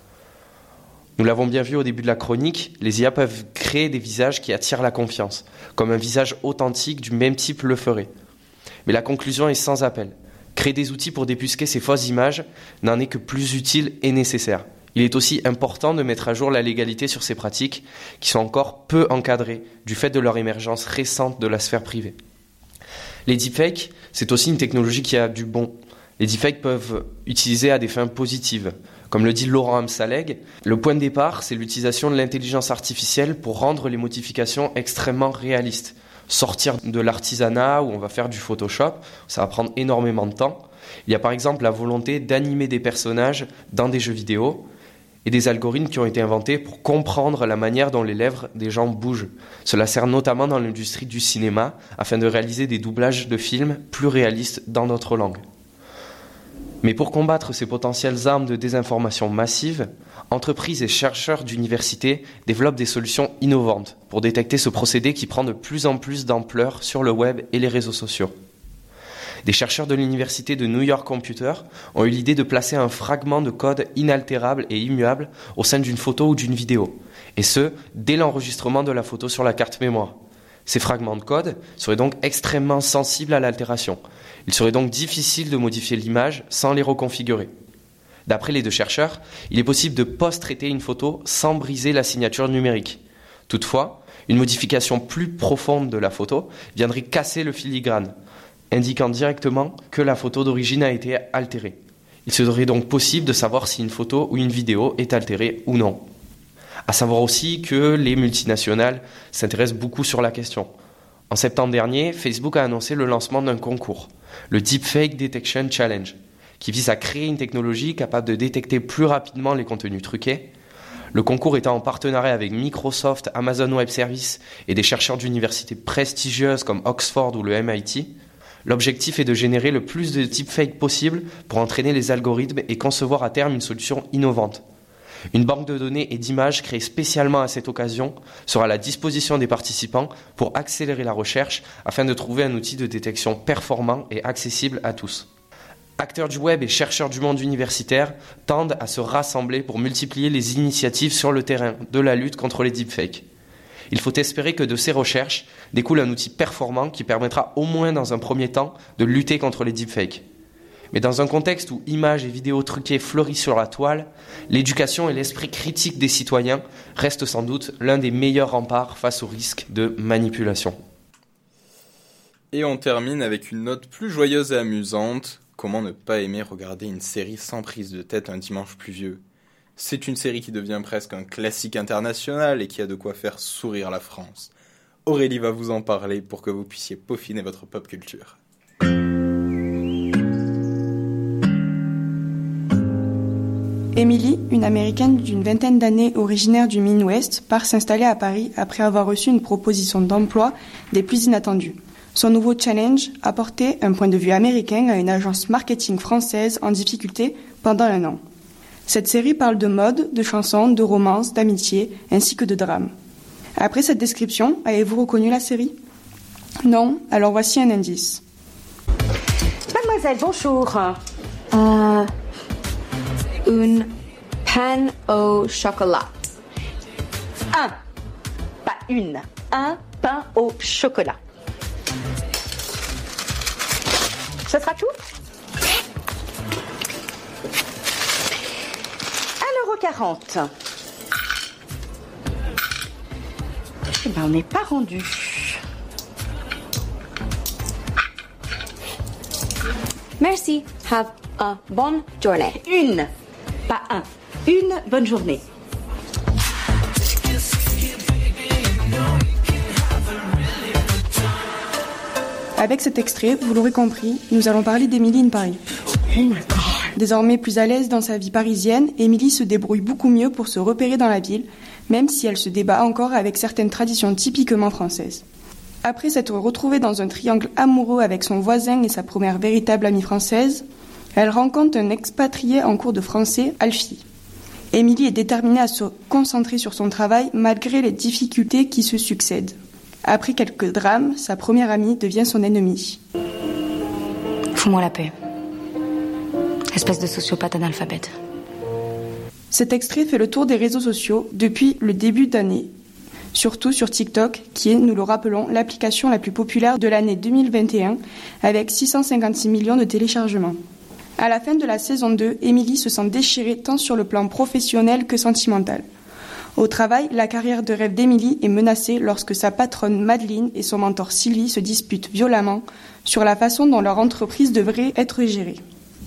Nous l'avons bien vu au début de la chronique, les I A peuvent créer des visages qui attirent la confiance, comme un visage authentique du même type le ferait. Mais la conclusion est sans appel. Créer des outils pour débusquer ces fausses images n'en est que plus utile et nécessaire. Il est aussi important de mettre à jour la légalité sur ces pratiques qui sont encore peu encadrées du fait de leur émergence récente de la sphère privée. Les deepfakes, c'est aussi une technologie qui a du bon. Les deepfakes peuvent utiliser à des fins positives. Comme le dit Laurent Amsaleg, le point de départ, c'est l'utilisation de l'intelligence artificielle pour rendre les modifications extrêmement réalistes. Sortir de l'artisanat où on va faire du Photoshop, ça va prendre énormément de temps. Il y a par exemple la volonté d'animer des personnages dans des jeux vidéo et des algorithmes qui ont été inventés pour comprendre la manière dont les lèvres des gens bougent. Cela sert notamment dans l'industrie du cinéma afin de réaliser des doublages de films plus réalistes dans notre langue. Mais pour combattre ces potentielles armes de désinformation massive, entreprises et chercheurs d'universités développent des solutions innovantes pour détecter ce procédé qui prend de plus en plus d'ampleur sur le web et les réseaux sociaux. Des chercheurs de l'université de New York Computer ont eu l'idée de placer un fragment de code inaltérable et immuable au sein d'une photo ou d'une vidéo, et ce, dès l'enregistrement de la photo sur la carte mémoire. Ces fragments de code seraient donc extrêmement sensibles à l'altération. Il serait donc difficile de modifier l'image sans les reconfigurer. D'après les deux chercheurs, il est possible de post-traiter une photo sans briser la signature numérique. Toutefois, une modification plus profonde de la photo viendrait casser le filigrane, indiquant directement que la photo d'origine a été altérée. Il serait donc possible de savoir si une photo ou une vidéo est altérée ou non. À savoir aussi que les multinationales s'intéressent beaucoup sur la question. En septembre dernier, Facebook a annoncé le lancement d'un concours, le Deepfake Detection Challenge, qui vise à créer une technologie capable de détecter plus rapidement les contenus truqués. Le concours étant en partenariat avec Microsoft, Amazon Web Services et des chercheurs d'universités prestigieuses comme Oxford ou le M I T. L'objectif est de générer le plus de deepfakes possible pour entraîner les algorithmes et concevoir à terme une solution innovante. Une banque de données et d'images créée spécialement à cette occasion sera à la disposition des participants pour accélérer la recherche afin de trouver un outil de détection performant et accessible à tous. Acteurs du web et chercheurs du monde universitaire tendent à se rassembler pour multiplier les initiatives sur le terrain de la lutte contre les deepfakes. Il faut espérer que de ces recherches découle un outil performant qui permettra au moins dans un premier temps de lutter contre les deepfakes. Mais dans un contexte où images et vidéos truquées fleurissent sur la toile, l'éducation et l'esprit critique des citoyens restent sans doute l'un des meilleurs remparts face au risque de manipulation. Et on termine avec une note plus joyeuse et amusante. Comment ne pas aimer regarder une série sans prise de tête un dimanche pluvieux ? C'est une série qui devient presque un classique international et qui a de quoi faire sourire la France. Aurélie va vous en parler pour que vous puissiez peaufiner votre pop culture. Emily, une Américaine d'une vingtaine d'années originaire du Midwest, part s'installer à Paris après avoir reçu une proposition d'emploi des plus inattendues. Son nouveau challenge, apporter un point de vue américain à une agence marketing française en difficulté pendant un an. Cette série parle de mode, de chansons, de romance, d'amitié, ainsi que de drame. Après cette description, avez-vous reconnu la série ? Non ? Alors voici un indice. Mademoiselle, bonjour. Euh... Une pain au chocolat. Un, pas une, un pain au chocolat. Ce sera tout ? un euro quarante. Eh ben, on n'est pas rendu. Merci. Have a bonne journée. Une. Pas un. Une bonne journée. Avec cet extrait, vous l'aurez compris, nous allons parler d'Emily in Paris. Désormais plus à l'aise dans sa vie parisienne, Emily se débrouille beaucoup mieux pour se repérer dans la ville, même si elle se débat encore avec certaines traditions typiquement françaises. Après s'être retrouvée dans un triangle amoureux avec son voisin et sa première véritable amie française, elle rencontre un expatrié en cours de français, Alfie. Emily est déterminée à se concentrer sur son travail malgré les difficultés qui se succèdent. Après quelques drames, sa première amie devient son ennemie. Fous-moi la paix. Espèce de sociopathe analphabète. Cet extrait fait le tour des réseaux sociaux depuis le début d'année, surtout sur TikTok, qui est, nous le rappelons, l'application la plus populaire de l'année deux mille vingt et un, avec six cent cinquante-six millions de téléchargements. À la fin de la saison deux, Emily se sent déchirée tant sur le plan professionnel que sentimental. Au travail, la carrière de rêve d'Emily est menacée lorsque sa patronne Madeleine et son mentor Sylvie se disputent violemment sur la façon dont leur entreprise devrait être gérée.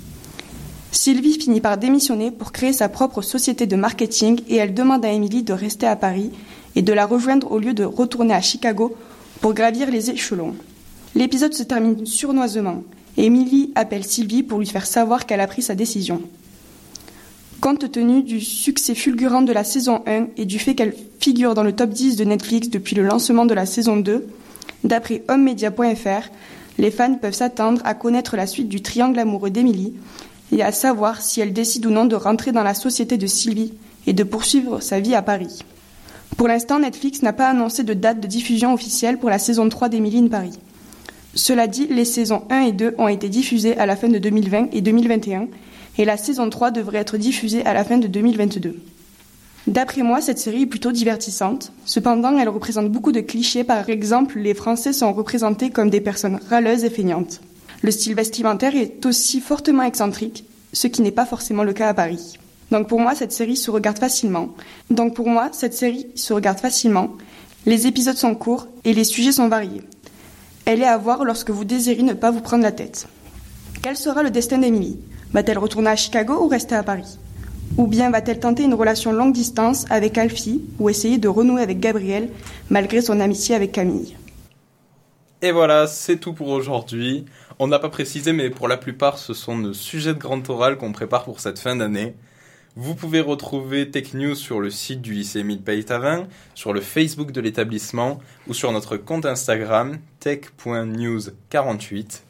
Sylvie finit par démissionner pour créer sa propre société de marketing et elle demande à Emily de rester à Paris et de la rejoindre au lieu de retourner à Chicago pour gravir les échelons. L'épisode se termine sournoisement. Emily appelle Sylvie pour lui faire savoir qu'elle a pris sa décision. Compte tenu du succès fulgurant de la saison un et du fait qu'elle figure dans le top dix de Netflix depuis le lancement de la saison deux, d'après homemedia point f r, les fans peuvent s'attendre à connaître la suite du triangle amoureux d'Emily et à savoir si elle décide ou non de rentrer dans la société de Sylvie et de poursuivre sa vie à Paris. Pour l'instant, Netflix n'a pas annoncé de date de diffusion officielle pour la saison trois d'Emily in Paris. Cela dit, les saisons un et deux ont été diffusées à la fin de deux mille vingt et deux mille vingt et un, et la saison trois devrait être diffusée à la fin de deux mille vingt-deux. D'après moi, cette série est plutôt divertissante. Cependant, elle représente beaucoup de clichés. Par exemple, les Français sont représentés comme des personnes râleuses et feignantes. Le style vestimentaire est aussi fortement excentrique, ce qui n'est pas forcément le cas à Paris. Donc pour moi, cette série se regarde facilement. Donc pour moi, cette série se regarde facilement. Les épisodes sont courts et les sujets sont variés. Elle est à voir lorsque vous désirez ne pas vous prendre la tête. Quel sera le destin d'Emily ? Va-t-elle retourner à Chicago ou rester à Paris ? Ou bien va-t-elle tenter une relation longue distance avec Alfie ou essayer de renouer avec Gabriel malgré son amitié avec Camille ? Et voilà, c'est tout pour aujourd'hui. On n'a pas précisé, mais pour la plupart, ce sont nos sujets de grand oral qu'on prépare pour cette fin d'année. Vous pouvez retrouver Tech News sur le site du lycée Émile Peytavin, sur le Facebook de l'établissement ou sur notre compte Instagram tech point news quarante-huit.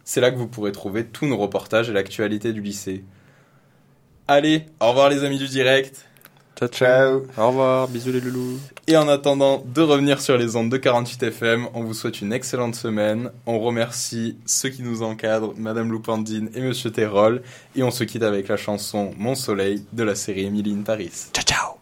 C'est là que vous pourrez trouver tous nos reportages et l'actualité du lycée. Allez, au revoir les amis du direct. Ciao, ciao. Au revoir, bisous les loulous. Et en attendant de revenir sur les ondes de quarante-huit F M, on vous souhaite une excellente semaine. On remercie ceux qui nous encadrent, Madame Loupandine et Monsieur Terrol. Et on se quitte avec la chanson Mon Soleil de la série Emily in Paris. Ciao, ciao.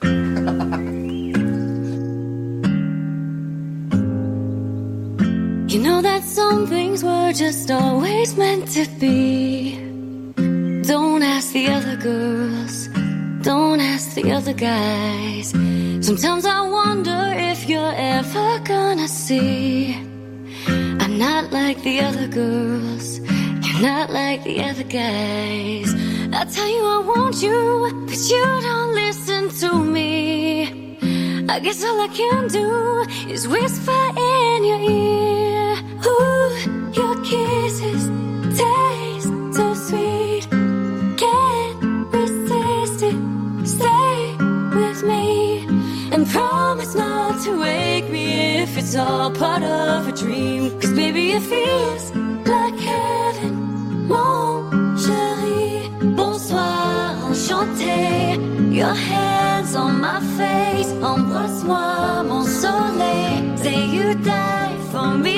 You know that some things were just always meant to be. Don't ask the other girls, don't ask the other guys. Sometimes I wonder if you're ever gonna see I'm not like the other girls, you're not like the other guys. I tell you I want you, but you don't listen to me. I guess all I can do is whisper in your ear. Ooh, your kisses taste so sweet. Can't resist it. Stay with me and promise not to wake me if it's all part of a dream. Cause baby it feels like heaven, mon chéri. Bonsoir, enchanté. Your hands on my face, embrasse-moi, mon soleil. Say you die for me,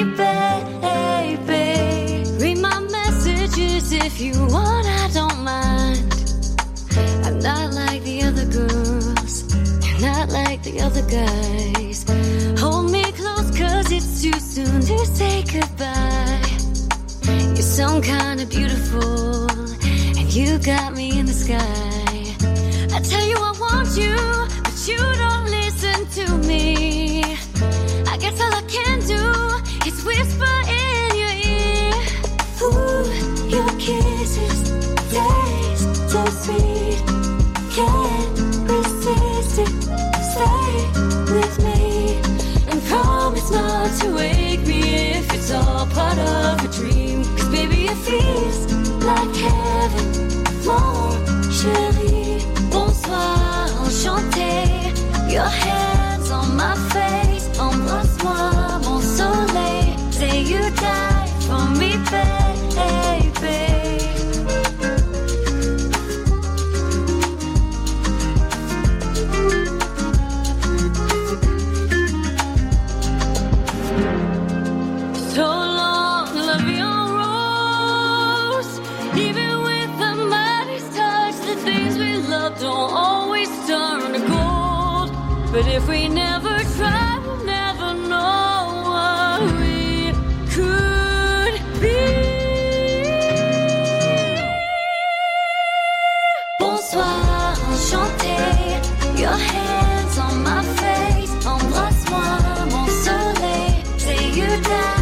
baby. Read my messages if you want, I don't mind. I'm not like the other girls, you're not like the other guys. Hold me close cause it's too soon to say goodbye. You're some kind of beautiful, and you got me in the sky. I tell you I want you, but you don't listen to me. I guess all I can do is whisper in your ear. Ooh, your kisses taste so sweet. Can't resist it. Stay with me and promise not to wake me if it's all part of a dream. Cause baby it feels like heaven, mon chéri. Bonsoir, enchanté. Your hands on my face, embrasse-moi, mon soleil. Say you die for me, baby. So long, la vie en rose. Even with the mightiest touch, the things we love don't always turn to gold. But if we never try, we'll never know what we could be. Bonsoir, enchanté. Your hands on my face, embrasse-moi, mon soleil. Say you die